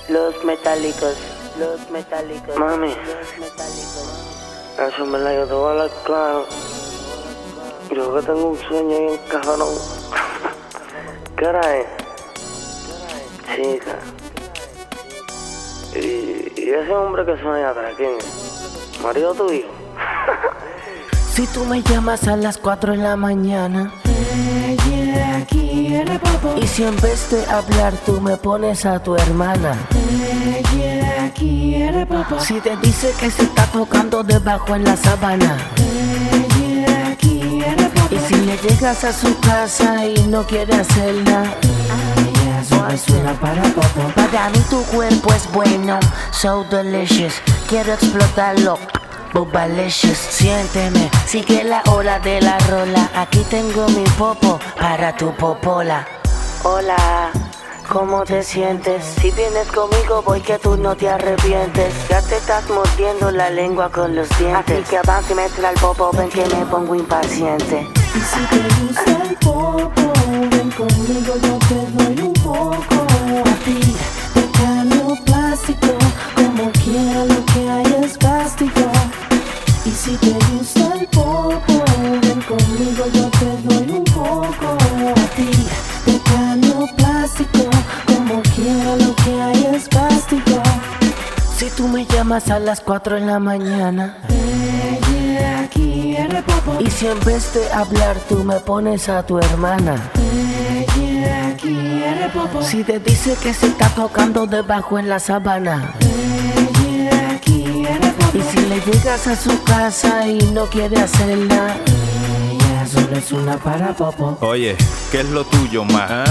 Los metálicos. Mami, eso me la yo te voy a hablar claro. Yo que tengo un sueño ahí en cajonón. ¿Qué hora es? Chica. Y ese hombre que suena atrás, ¿quién es? ¿Marido tuyo? Si tú me llamas a las 4 de la mañana, ella quiere popo. y si en vez de hablar tú me pones a tu hermana, Ella quiere popo. si te dice que se está tocando debajo en la sábana, Ella quiere popo. y si le llegas a su casa y no quiere hacerla, Ella solo es una para popo. para mí tu cuerpo es bueno, so delicious, quiero explotarlo. Bobalicious, siénteme, sigue la hora de la rola. Aquí tengo mi popo para tu popola. Hola, ¿cómo te sientes? Si vienes conmigo voy que tú no te arrepientes. Ya te estás mordiendo la lengua con los dientes. Así que avanza y mezcla el popo, ven que me pongo impaciente. Y si te gusta el popo, ven conmigo, yo te doy un poco. A ti te cambio plástico, como quiera lo que hay es plástico. Y si te gusta el popo, ven conmigo, yo te doy un poco. A ti te cambio plástico, como quiera lo que hay es plástico. Si tú me llamas a las 4 de la mañana, Ella quiere popo. y si en vez de hablar tú me pones a tu hermana, Ella quiere popo. si te dice que se está tocando debajo en la sábana, Ella quiere popo. y si le llegas a su casa y no quiere hacerla, Ella solo es una para popo. Oye, ¿qué es lo tuyo, ma?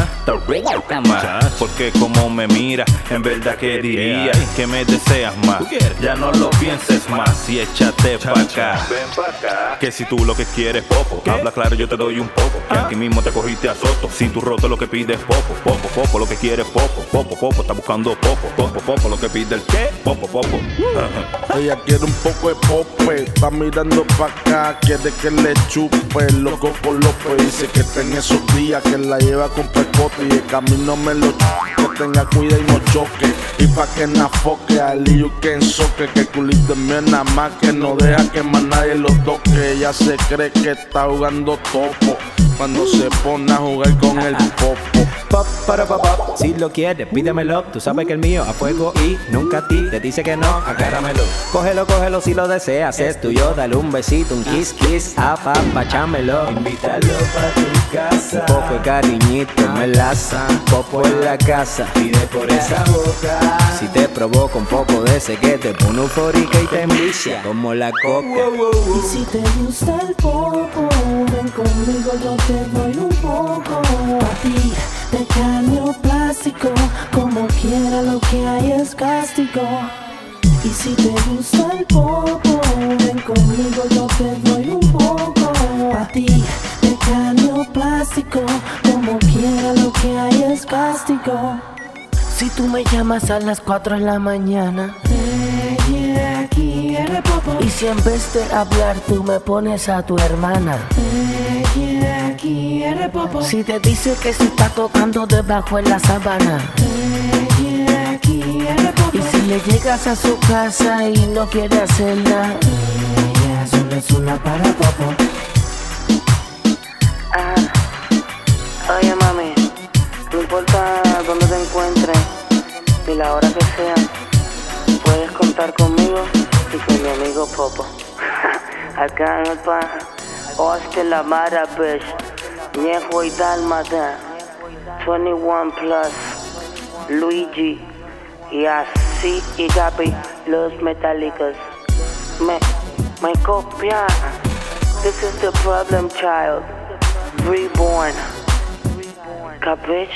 Porque como me mira, en verdad que diría que me deseas más. Ya no lo pienses más y échate pa' acá. Que si tú lo que quieres popo, habla claro, yo te doy un poco. Que aquí mismo te cogiste a soto. Si tú roto lo que pides popo, lo que quieres popo, está buscando popo, lo que pide el qué, popo. Ella quiere un poco de pope, está mirando pa' acá, quiere que le chupe, loco por López. Dice que está en esos días que la lleva con pecote y el camino me lo que tenga cuidado y no choque. Y pa' que nafoque, al lío que ensoque, que culito es mío nada más, que no deja que más nadie lo toque. Ella se cree que está jugando topo cuando se pone a jugar con el popo. Pop, para pop, pop. Si lo quieres, pídemelo. Tú sabes que el mío a fuego y nunca a ti. Te dice que no, agárramelo. Cógelo si lo deseas. Es tuyo, dale un besito, un kiss, apapachámelo. Invítalo pa' tu casa. Poco de cariñito, melaza. Popo en la casa. Pide por esa boca. Si te provoca un poco de ese que te pone eufórica y te envicia como la coca. Y si te gusta el popo, ven conmigo, yo te doy un poco. A ti te cambio plástico, como quiera lo que hay es castigo. Y si te gusta el popo, ven conmigo, yo te doy un poco. A ti te cambio plástico, como quiera lo que hay es castigo. si tú me llamas a las 4 de la mañana, Ella quiere popo. y si en vez de hablar tú me pones a tu hermana, Ella quiere popo. si te dice que se está tocando debajo en la sábana, Ella quiere popo. y si le llegas a su casa y no quiere hacerla, Ella solo es una para popo. Oye mami, no importa dónde te encuentres ni la hora que sea, puedes contar conmigo y con mi amigo Popo. Acá en el pan, hostia la mara bitch, Ñejo y Dálmata, 21 plus, Luigi, y así y Gaby, los metálicos. Me copia, this is the problem child, reborn. Capiche,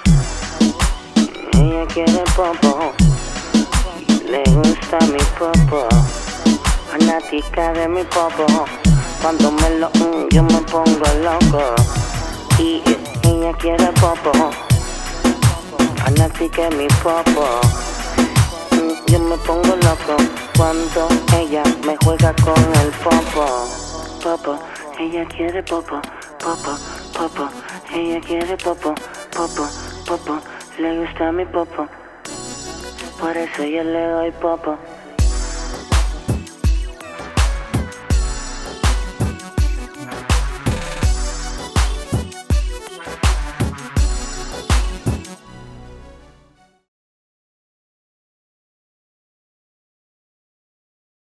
ella quiere popo, le gusta mi popo, fanática de mi popo. Cuando me lo yo me pongo loco. Y ella quiere popo, fanática de mi popo. Yo me pongo loco cuando ella me juega con el popo. Popo, ella quiere popo, popo, ella quiere popo, le gusta mi popo. Por eso yo le doy popo.